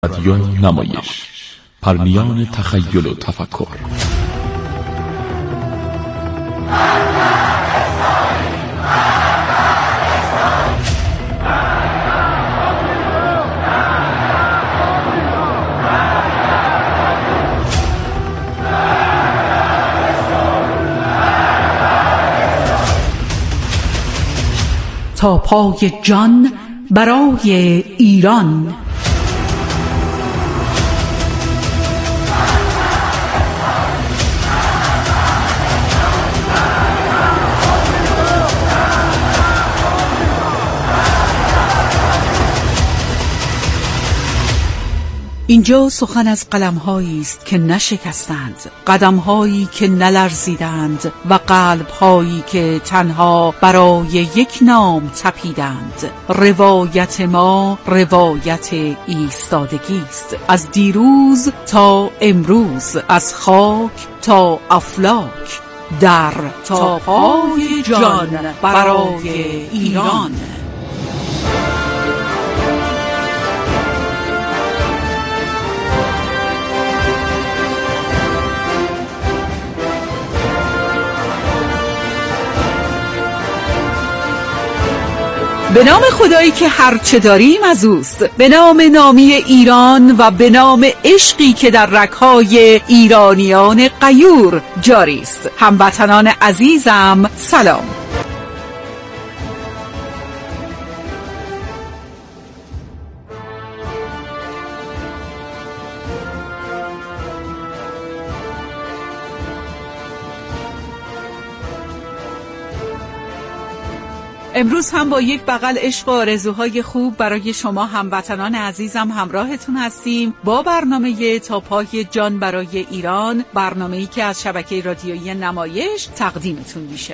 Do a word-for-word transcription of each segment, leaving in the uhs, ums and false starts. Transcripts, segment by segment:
رادیو نمایش، پرمیان تخیل و تفکر. تا پای جان برای ایران. اینجا سخن از قلم‌هایی است که نشکستند، قدم‌هایی که نلرزیدند و قلب‌هایی که تنها برای یک نام تپیدند. روایت ما روایت ایستادگی است، از دیروز تا امروز، از خاک تا افلاک، در تا پای جان برای ایران. به نام خدایی که هرچه داریم از اوست، به نام نامی ایران و به نام عشقی که در رگ‌های ایرانیان غیور جاری است. هموطنان عزیزم سلام. امروز هم با یک بغل عشق و آرزوهای خوب برای شما هموطنان عزیزم همراهتون هستیم با برنامه تا پای جان برای ایران، برنامه‌ای که از شبکه رادیویی نمایش تقدیمتون میشه.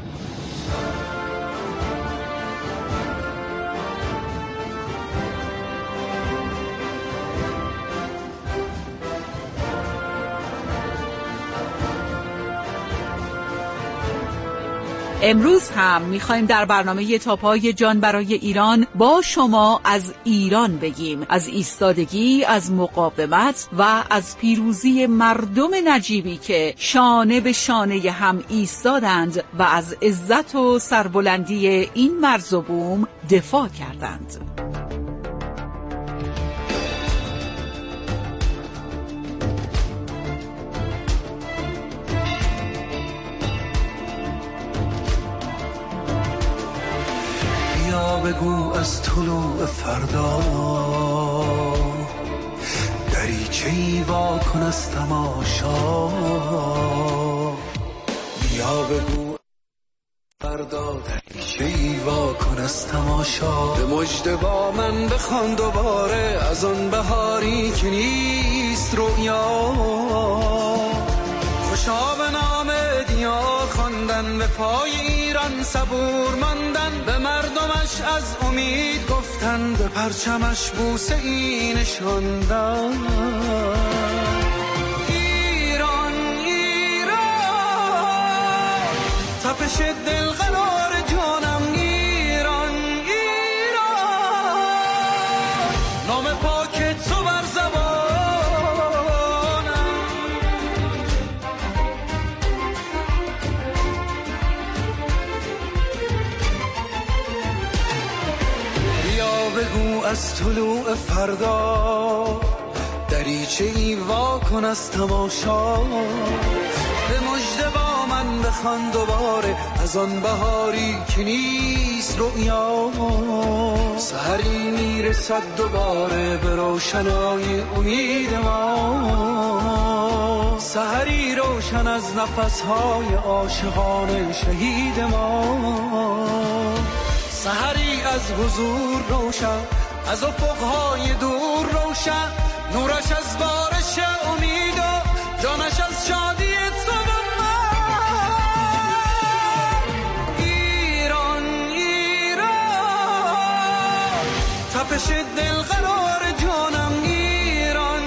امروز هم میخوایم در برنامه تا پای جان برای ایران با شما از ایران بگیم، از ایستادگی، از مقاومت و از پیروزی مردم نجیبی که شانه به شانه هم ایستادند و از عزت و سربلندی این مرز و بوم دفاع کردند. بگو از طلوع فردا دریچه‌ای وا کن از تماشا. بیا بگو فردا دریچه‌ای وا کن از تماشا. به مژده با من بخوان دوباره از آن بهاری که نیست رویا. خوشا به نام دیا خواندن، به پای ایران صبور ماندن، به مردمش از امید گفتن، به پرچمش بوسه ای نشاندن. ایران ایران تپش دل قرار جانم. ایران ایران نام پاک تو بر زبان. بگو از طلوع فردا دریچه‌ای وا کن از تماشا. به مژده با من بخوان دوباره از آن بهاری که نیست رویا. سحری میرسد دوباره به روشنای امید ما، سحری روشن از نفسهای عاشقان شهید ما. سحری از حضور روشن، از افقهای دور روشن، نورش از بارش امید و جانش از شادی تو و من. ایران ایران تپش دل قرار جانم. ایران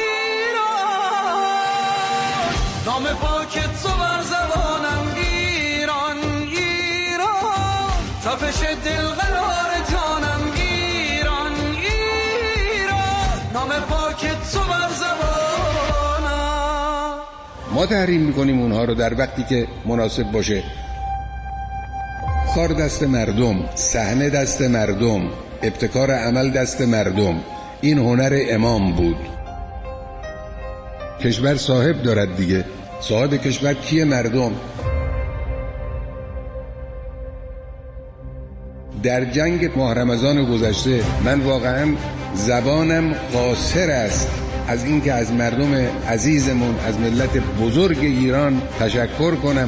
ایران نام پاک تو بر زبانم. ایران ایران تپش دل قرار جانم. ایران ایران نام پاک تو بر زبانم. ما تحریم میکنیم اونها رو در وقتی که مناسب باشه. کار دست مردم، صحنه دست مردم، ابتکار عمل دست مردم. این هنر امام بود. کشور صاحب دارد دیگه. صاحب کشور کیه؟ مردم. در جنگ ماه رمضان گذشته من واقعا زبانم قاصر است از اینکه از مردم عزیزمون، از ملت بزرگ ایران تشکر کنم.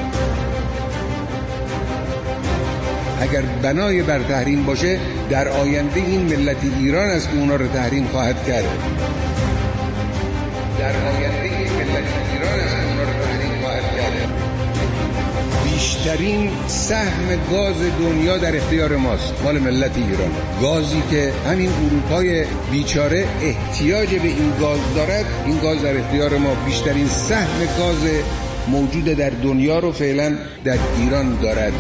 اگر بنای بر تحریم باشه، در آینده این ملت ایران است که اونا رو تحریم خواهد کرد. در آینده این ملت ایران است که اونا رو تحریم خواهد کرد. بیشترین سهم گاز دنیا در اختیار ماست، مال ملت ایران. گازی که همین اروپای بیچاره احتیاج به این گاز دارد، این گاز در اختیار ما. بیشترین سهم گاز موجود در دنیا رو فعلا در ایران دارد.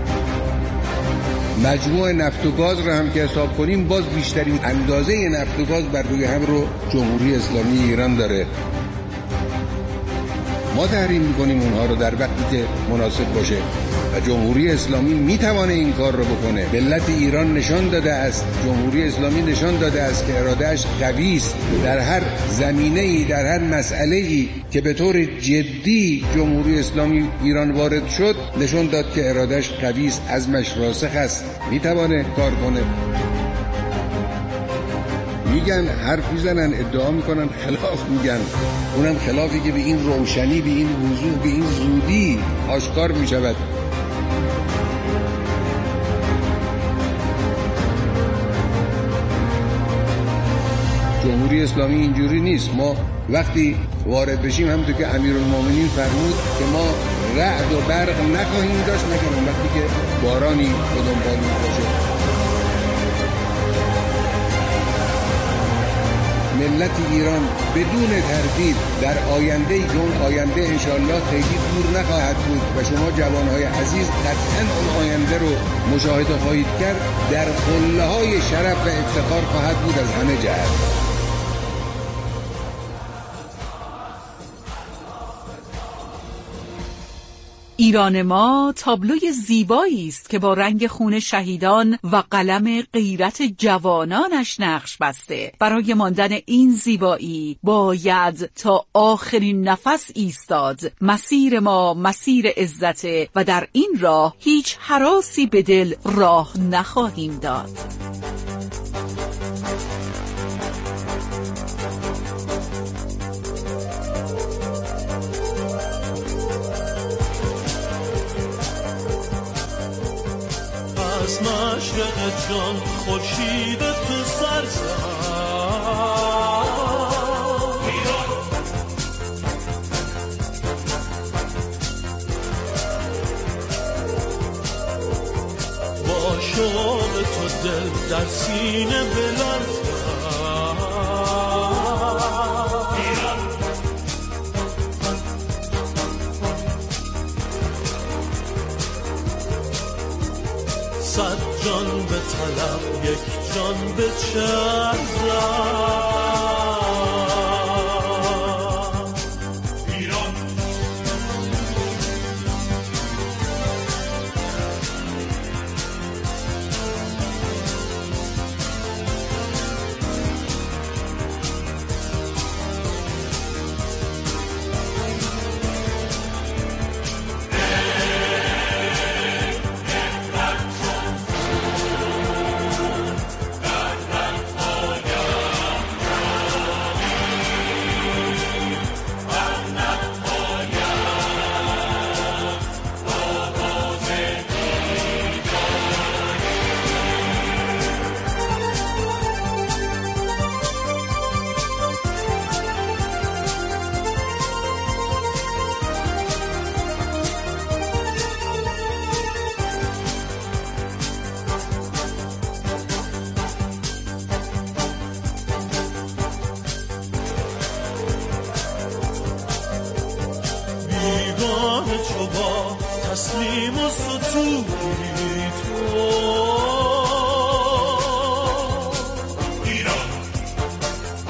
مجموع نفت و گاز رو هم که حساب کنیم، باز بیشترین اندازه نفت و گاز بر روی هم رو جمهوری اسلامی ایران داره. ما تحریم میکنیم اونها رو در وقتی که مناسب باشه و جمهوری اسلامی میتوانه این کار رو بکنه. ملت ایران نشان داده است، جمهوری اسلامی نشان داده است که ارادهش قوی است. در هر زمینه‌ای، در هر مسئله‌ای که به طور جدی جمهوری اسلامی ایران وارد شد، نشان داد که ارادهش قوی است، عزمش راسخ است، میتوانه کار کنه. میگن، حرف میزنن، ادعا میکنن، خلاف میگن. اونم خلافی که به این روشنی، به این وضوح، به این زودی آشکار میشود. جمهوری اسلامی اینجوری نیست. ما وقتی وارد بشیم، همونطور که امیرالمومنین فرمود که ما رعد و برق نخواهیم داشت مگر اون وقتی که بارانی به دنبال باشه. ملت ایران بدون تردید در آینده ای که اون آینده انشالله خیلی دور نخواهد بود و شما جوانهای عزیز قطعا اون آینده رو مشاهده خواهید کرد، در قله های شرف و افتخار خواهد بود از همه جهت. ایران ما تابلوی زیبایی است که با رنگ خون شهیدان و قلم غیرت جوانانش نقش بسته. برای ماندن این زیبایی باید تا آخرین نفس ایستاد. مسیر ما مسیر عزته و در این راه هیچ هراسی به دل راه نخواهیم داد. از مشرق جان خورشید تو سر زد، با شوق تو دل در سینه بلرزد. صد جان به طلب یک جان به چرزد. تسلیم و ستودی تو ایران،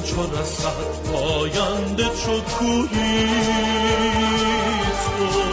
چو رسد پاینده چو کوهی تو.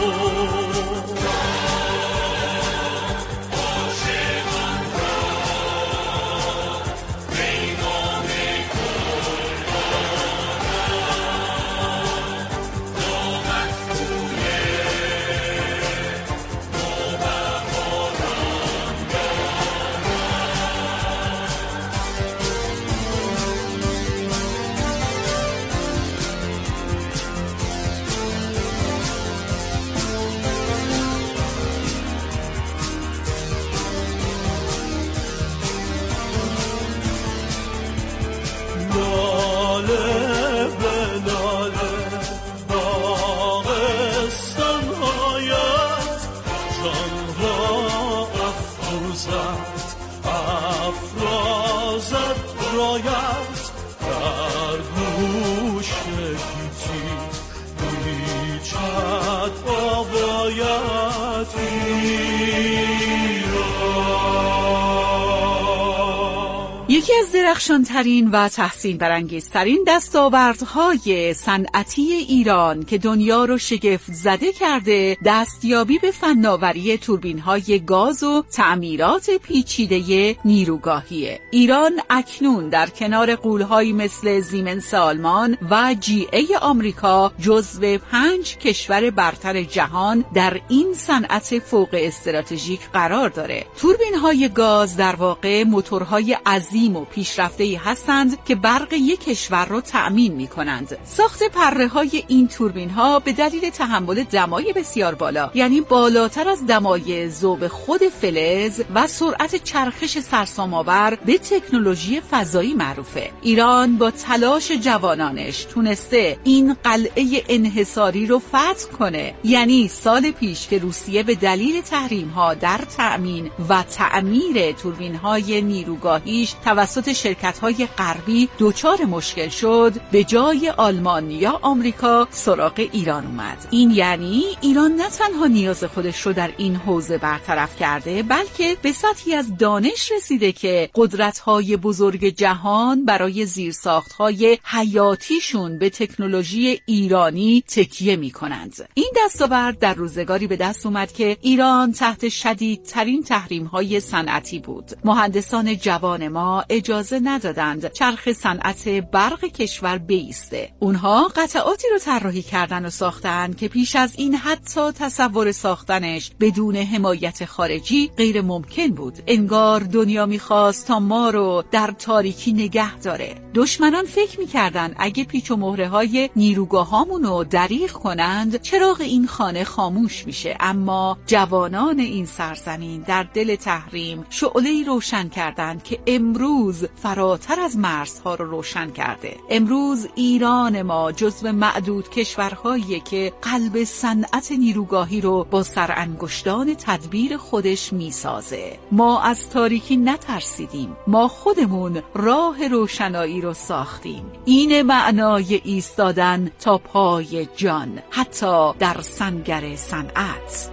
یکی از درخشانترین و تحسین برانگیزترین دستاوردهای صنعتی ایران که دنیا رو شگفت زده کرده، دستیابی به فناوری توربین‌های گاز و تعمیرات پیچیده نیروگاهیه. ایران اکنون در کنار غول‌هایی مثل زیمنس آلمان و جی ای آمریکا جزو پنج کشور برتر جهان در این صنعت فوق استراتژیک قرار داره. توربین‌های گاز در واقع موتورهای عظیم و پیشرفته‌ای هستند که برق یک کشور رو تأمین می‌کنند. ساخت پره‌های این توربین‌ها به دلیل تحمل دمای بسیار بالا، یعنی بالاتر از دمای ذوب خود فلز و سرعت چرخش سرسام‌آور به تکنولوژی فضایی معروفه. ایران با تلاش جوانانش تونسته این قلعه انحصاری رو فتح کنه. یعنی سال پیش که روسیه به دلیل تحریم‌ها در تأمین و تعمیر توربین‌های نیروگاهیش توسط شرکت‌های غربی دچار مشکل شد، به جای آلمان یا آمریکا سراغ ایران اومد. این یعنی ایران نه تنها نیاز خودش رو در این حوزه برطرف کرده، بلکه به سطحی از دانش رسیده که قدرت‌های بزرگ جهان برای زیرساخت‌های حیاتیشون به تکنولوژی ایرانی تکیه می‌کنند. این دستاورد در روزگاری به دست اومد که ایران تحت شدیدترین تحریم‌های صنعتی بود. مهندسان جوان ما اجازه ندادند چرخ صنعت برق کشور بایسته. اونها قطعاتی رو طراحی کردن و ساختن که پیش از این حتی تصور ساختنش بدون حمایت خارجی غیر ممکن بود. انگار دنیا میخواست تا ما رو در تاریکی نگه داره. دشمنان فکر میکردن اگه پیچ و مهره های نیروگاهامون رو دریغ کنند چراغ این خانه خاموش میشه، اما جوانان این سرزمین در دل تحریم شعله‌ای روشن کردند که امروز فراتر از مرزها رو روشن کرده. امروز ایران ما جزو معدود کشورهایی که قلب صنعت نیروگاهی رو با سرانگشتان تدبیر خودش میسازه. ما از تاریکی نترسیدیم، ما خودمون راه روشنایی رو ساختیم. این معنای ایستادن تا پای جان، حتی در سنگر صنعت.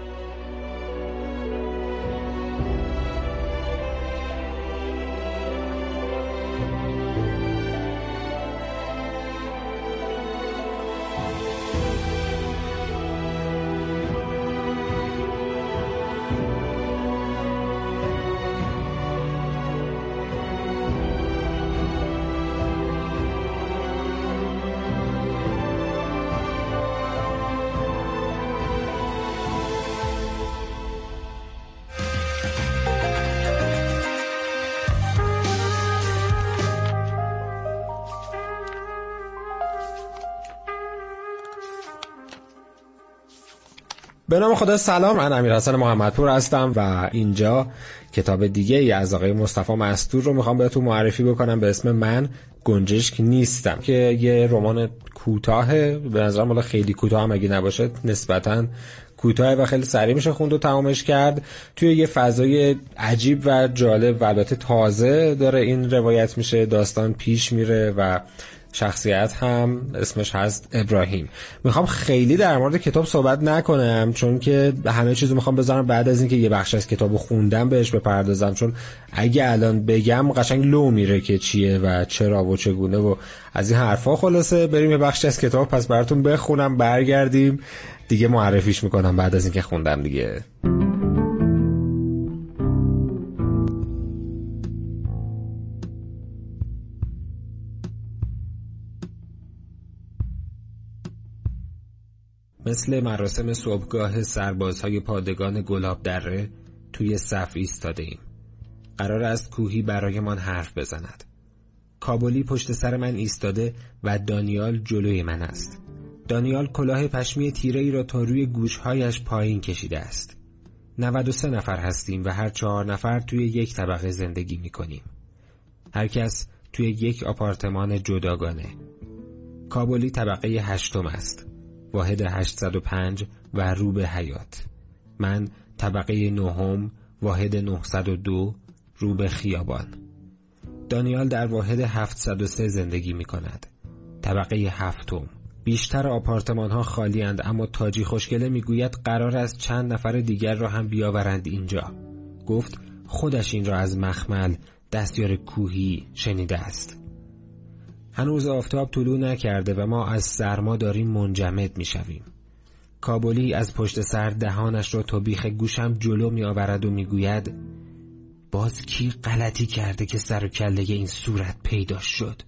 به نام خدا. سلام، من امیرحسن محمدپور هستم و اینجا کتاب دیگه ای از آقای مصطفی مستور رو میخوام بهتون معرفی بکنم به اسم من گنجشک نیستم، که یه رمان کوتاهه. به نظرم والا خیلی کوتاه هم اگه نباشه نسبتاً کوتاه و خیلی سریع میشه خوند و تمامش کرد. توی یه فضای عجیب و جالب و البته تازه داره این روایت میشه، داستان پیش میره و شخصیت هم اسمش هست ابراهیم. میخوام خیلی در مورد کتاب صحبت نکنم چون که همه چیزو میخوام بذارم بعد از اینکه یه بخش از کتابو خوندم بهش بپردازم، چون اگه الان بگم قشنگ لو میره که چیه و چرا و چگونه و از این حرفا. خلاصه بریم یه بخش از کتاب پس براتون بخونم، برگردیم دیگه معرفیش میکنم بعد از اینکه خوندم دیگه. مثل مراسم صبحگاه سربازهای پادگان گلاب دره توی صف ایستاده ایم. قرار است کوهی برایمان حرف بزند. کابلی پشت سر من ایستاده و دانیال جلوی من است. دانیال کلاه پشمی تیره‌ای را تا روی گوشهایش پایین کشیده است. نود و سه نفر هستیم و هر چهار نفر توی یک طبقه زندگی می کنیم. هر کس توی یک آپارتمان جداگانه. کابلی طبقه هشتم است. واحد هشتصد و پنج و رو به حیات. من طبقه نهم، واحد نهصد و دو، رو به خیابان. دانیال در واحد هفتصد و سه زندگی می کند. طبقه هفتم. بیشتر آپارتمان ها خالی اند، اما تاجی خوشگله می گوید قرار است چند نفر دیگر را هم بیاورند اینجا. گفت خودش این را از مخمل دستیار کوهی شنیده است. هنوز آفتاب طلوع نکرده و ما از سرما داریم منجمد می شویم. کابلی از پشت سر دهانش را تا بیخ گوشم جلو می آورد و می گوید باز کی غلطی کرده که سر و کله این صورت پیدا شد.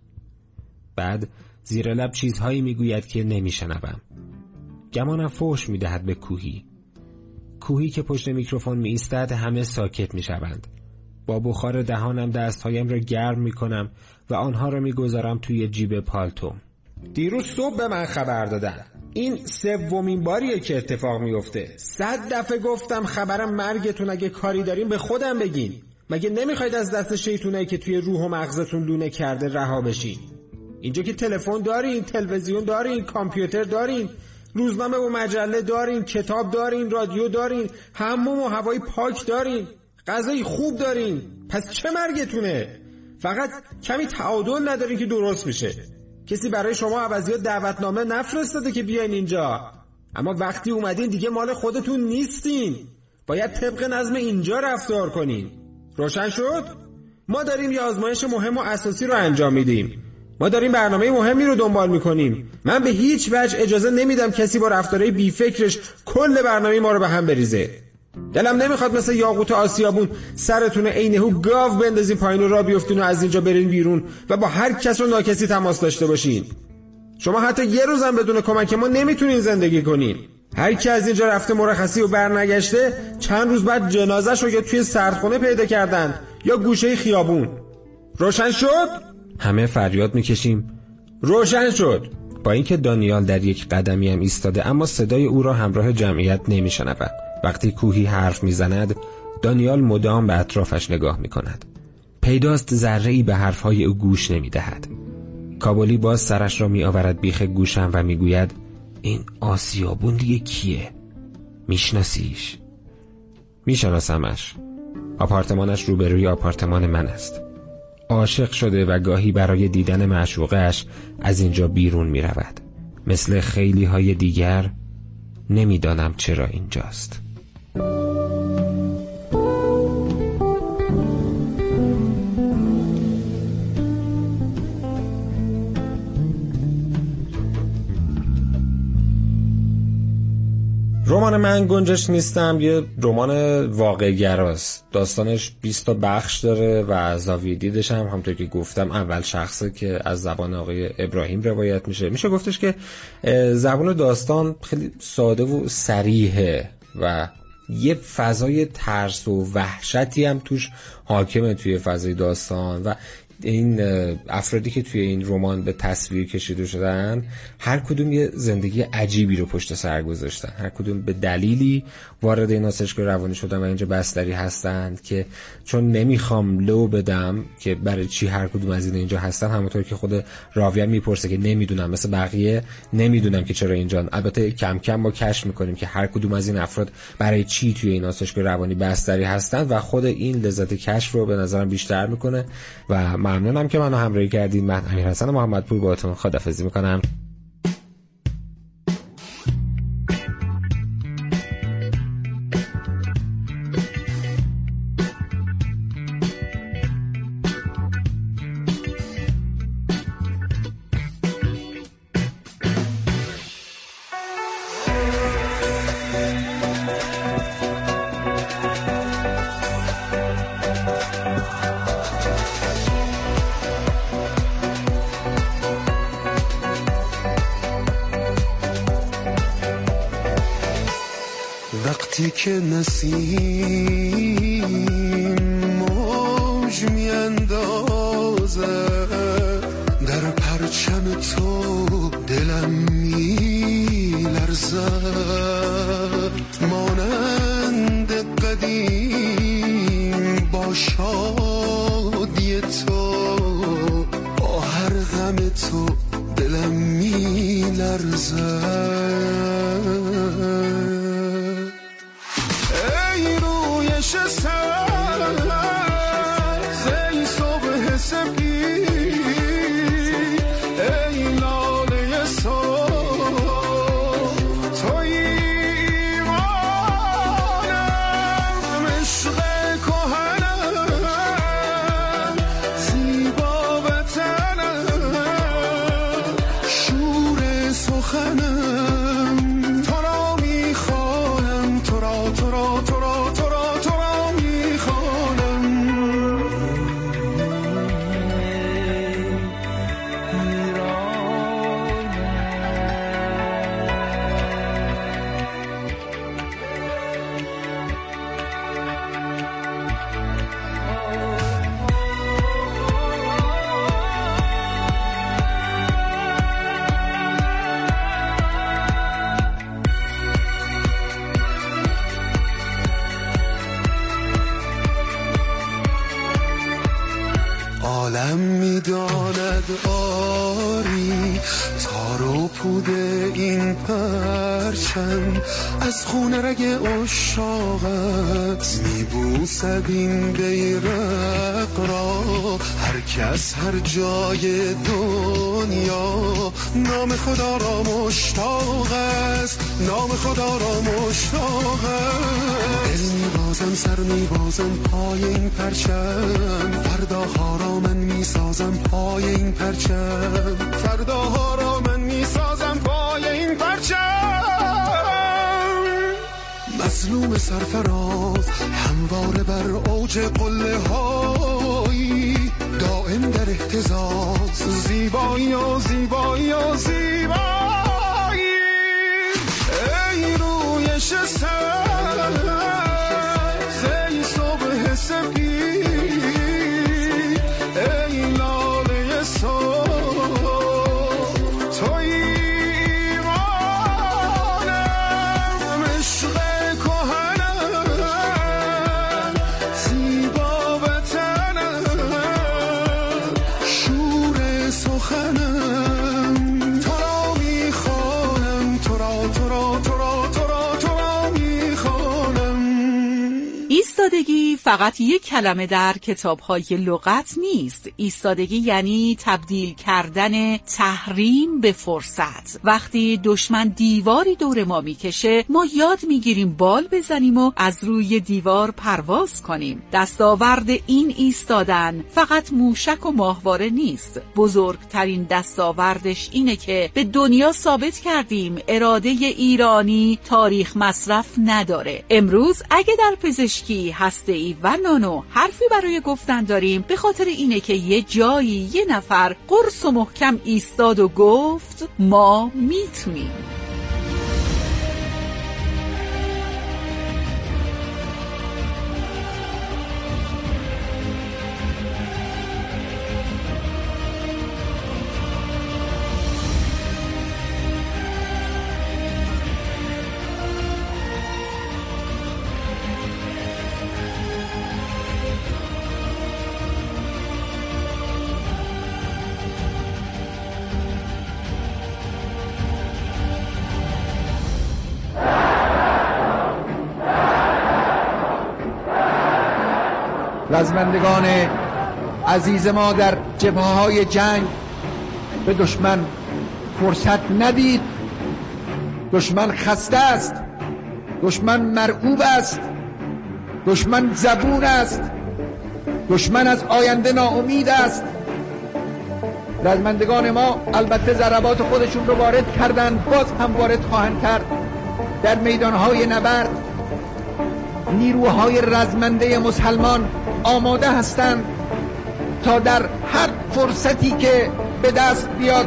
بعد زیر لب چیزهایی می گوید که نمی شنوم. گمانم فحش می دهد به کوهی. کوهی که پشت میکروفون می ایستد همه ساکت می شوند. با بخار دهانم دستهایم را گرم می کنم و آنها را می گذارم توی جیب پالتوم. دیروز صبح به من خبر دادن. این سومین باریه که اتفاق می افته. صد دفعه گفتم خبرم مرگتون اگه کاری دارین به خودم بگین. مگه نمیخواید از دست شیطونایی که توی روح و مغزتون لونه کرده رها بشین؟ اینجا که تلفن دارین، تلویزیون دارین، کامپیوتر دارین، روزنامه و مجله دارین، کتاب دارین، رادیو دارین، حموم و هوای پاک دارین، غذای خوب دارین. پس چه مرگتونه؟ فقط کمی تعادل ندارین که درست بشه. کسی برای شما عوضیات دعوتنامه نفرستاده که بیاین اینجا. اما وقتی اومدین دیگه مال خودتون نیستین. باید طبق نظم اینجا رفتار کنین. روشن شد؟ ما داریم یه آزمایش مهم و اساسی رو انجام میدیم. ما داریم برنامه مهمی رو دنبال میکنیم. من به هیچ وجه اجازه نمیدم کسی با رفتارهای بی فکرش کل برنامه ما رو به هم بریزه. دلم نمیخواد مثل یاقوت آسیابون سرتون عین هو گاو بندازین پایین و را بیفتین و از اینجا برین بیرون و با هر کس و ناکسی تماس داشته باشین. شما حتی یه روزم بدون کمک ما نمیتونین زندگی کنین. هر کی از اینجا رفته مرخصی و برنگشته چند روز بعد جنازه‌شو یا توی سردخونه پیدا کردن یا گوشه خیابون. روشن شد؟ همه فریاد میکشیم روشن شد. با اینکه دانیال در یک قدمی هم ایستاده اما صدای او را همراه جمعیت نمیشنود. وقتی کوهی حرف میزند دانیال مدام به اطرافش نگاه میکند. پیداست ذره‌ای به حرفهای او گوش نمیدهد. کابلی باز سرش را میآورد بیخ گوشم و میگوید این آسیابون دیگه کیه؟ میشناسیش؟ میشناسمش. آپارتمانش روبروی آپارتمان من است. عاشق شده و گاهی برای دیدن معشوقه‌اش از اینجا بیرون می رود. مثل خیلی های دیگر نمیدانم چرا اینجاست. رمان من گنجش نیستم یه رمان واقعی گراست. داستانش بیست تا بخش داره و زاویه دیدش هم همونطور که گفتم اول شخصه که از زبان آقای ابراهیم روایت میشه. میشه گفتش که زبان داستان خیلی ساده و صریحه و یه فضای ترس و وحشتی هم توش حاکمه توی فضای داستان و این افرادی که توی این رمان به تصویر کشیده شدن هر کدوم یه زندگی عجیبی رو پشت سر گذاشتن. هر کدوم به دلیلی وارد این آسایشگاه روانی شدن و اینجا بستری هستند که چون نمیخوام لو بدم که برای چی هر کدوم از این اینجا هستن، همونطور که خود راوی میپرسه که نمیدونم، مثل بقیه نمیدونم که چرا اینجا. البته کم کم ما کشف میکنیم که هر کدوم از این افراد برای چی توی این آسایشگاه روانی بستری هستن و خود این لذت کشف رو به نظرم بیشتر میکنه و ممنونم که منو همراهی کردید. من امیرحسن محمدپور باهاتون خداحافظی میکنم. وقتی که نسیم موج میاندازه در پرچم تو دلم میلرزد، مانند قدیم با شادی تو، با هر غم تو دلم میلرزد. عالم میداند آری تار و پود این پرچم، از خون رگ عشاقت میبوسد این بیرق را. هر کس هر جای دنیا نام خدا را مشتاق است، نام خدا را مشتاق است. دل میبازم سر میبازم پای این پرچم، فرداها را من میسازم پای این پرچم، فرداها را من میسازم پای این پرچم. مظلوم سرفراز همواره بر اوج قله های، دائم در اهتزاز، زیبایی و زیبایی و زیبایی. ای رویش سر ای صبح سپید، ای لاله صبح تویی مانم، عشق کهنم، زیبا وطنم، شور سخنم. تو را میخوانم، تو را تو را تو را تو را تو را میخوانم. ایستادگی فقط یک کلمه در کتاب‌های لغت نیست. ایستادگی یعنی تبدیل کردن تحریم به فرصت. وقتی دشمن دیواری دور ما میکشه، ما یاد میگیریم بال بزنیم و از روی دیوار پرواز کنیم. دستاورد این ایستادن فقط موشک و ماهواره نیست. بزرگترین دستاوردش اینه که به دنیا ثابت کردیم اراده ایرانی تاریخ مصرف نداره. امروز اگه در پزشکی، هسته‌ای و نانو حرفی برای گفتن داریم، به خاطر اینه که یه جایی یه نفر قرص و محکم ایستاد و گفت ما میتونیم. رزمندگان عزیز ما در جبهه‌های جنگ به دشمن فرصت ندید. دشمن خسته است، دشمن مرعوب است، دشمن زبون است، دشمن از آینده ناامید است. رزمندگان ما البته ضربات خودشون رو وارد کردند، باز هم وارد خواهند کرد. در میدانهای نبرد نیروهای رزمنده مسلمان آماده هستند تا در هر فرصتی که به دست بیاد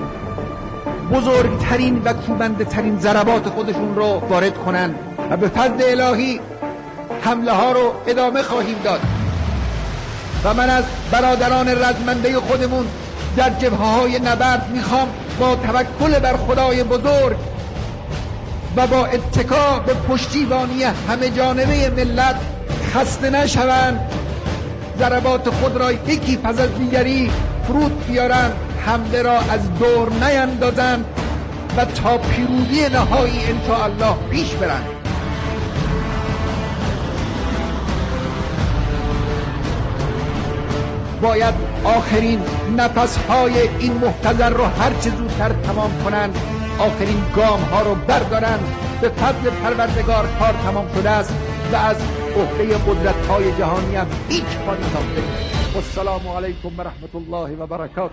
بزرگترین و کوبنده ترین ضربات خودشون رو وارد کنند و به فضل الهی حمله ها رو ادامه خواهیم داد. و من از برادران رزمنده خودمون در جبهه‌های نبرد میخوام با توکل بر خدای بزرگ و با اتکا به پشتیبانی همه جانبه ملت خسته نشوند، ضربات خود را یکی پس از دیگری فرود بیارند، حمله را از دور نیندازند و تا پیروزی نهایی انشاءالله پیش برند. باید آخرین نفسهای این محتضر رو هر چه زودتر تمام کنند، آخرین گام ها رو بردارند. به فضل پروردگار کار تمام شده است و از عهده قدرت های جهانی هم هیچ کاری ناخته. والسلام علیکم و رحمت الله و برکاته.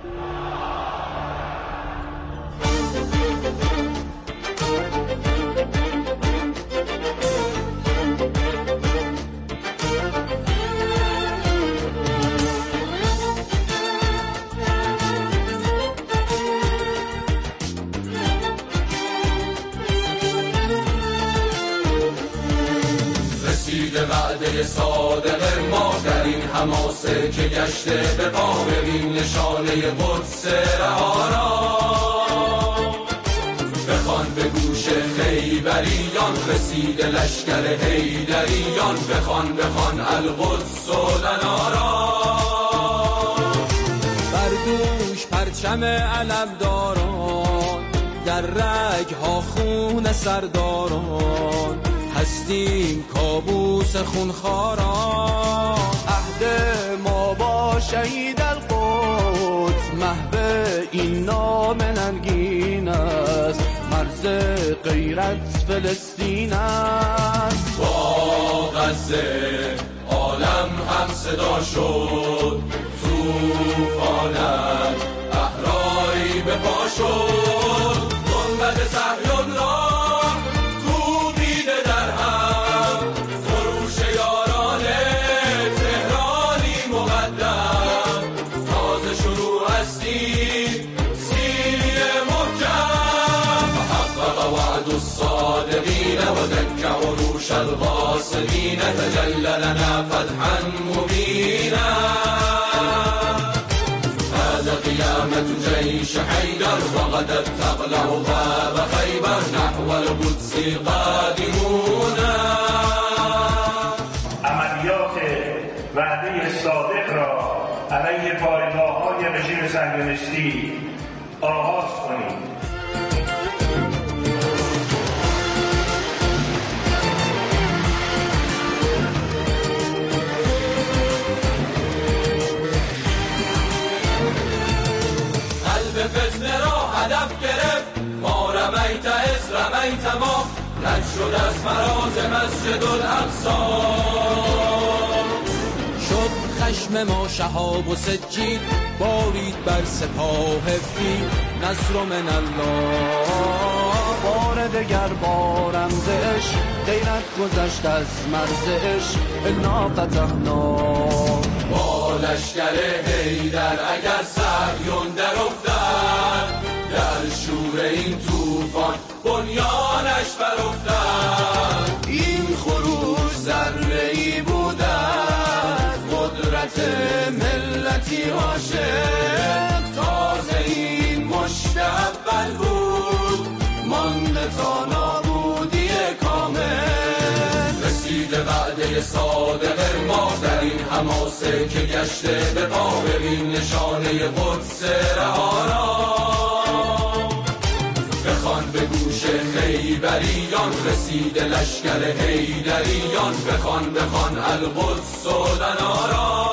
رسیده وعده صادق ما در این حماسه که گشته به پا، ببین نشانه قدس رها را، بخوان به گوش خیبریان رسیده لشکر حیدریان، بخوان بخوان القدس و لنا را. بر دوش پرچم علمداران، در رگ‌ها خون سرداران، هستیم کابوس خونخواران. عهد ما با شهید القدس، محو این نام ننگین است، مرز غیرت فلسطین است. با غزه عالم هم صدا شد، طوفانت احراری به پا شد، گنبد صهیون را ودك عروش الغاصبين، تجلى لنا فتحا مبينا. هذا قيامة جيش حيدر وغدا تغلع باب خيبر، نحو القدس قادمون. عملیات وعده صادق را علیه پایگاه‌های رژیم صهیونیستی آغاز کنید. فتنه را هدف گرفت، ما رمیت از رمیت ما، رد شد از فراز مسجد الاقصی. شد خشم ما شهاب و سجید، بارید بر سپاه فیل، نصر من الله. بار دگر بارم ز عشق، غیرت گذشت از مرز عشق، انا فتحنا. با لشکر حیدر اگر صهیون در افتد، در شور این طوفان بنیانش برافتد. این خروج ذره‌ای بود از قدرت ملتی عاشق، تازه این مشت اول بود، مانده تا نابودی کامل. رسیده وعده صادق ما در این حماسه که گشته به پا، ببین نشانه قدس رها را، بخوان به گوش خیبریان رسیده لشکر حیدریان، بخوان بخوان القدس و لنا را.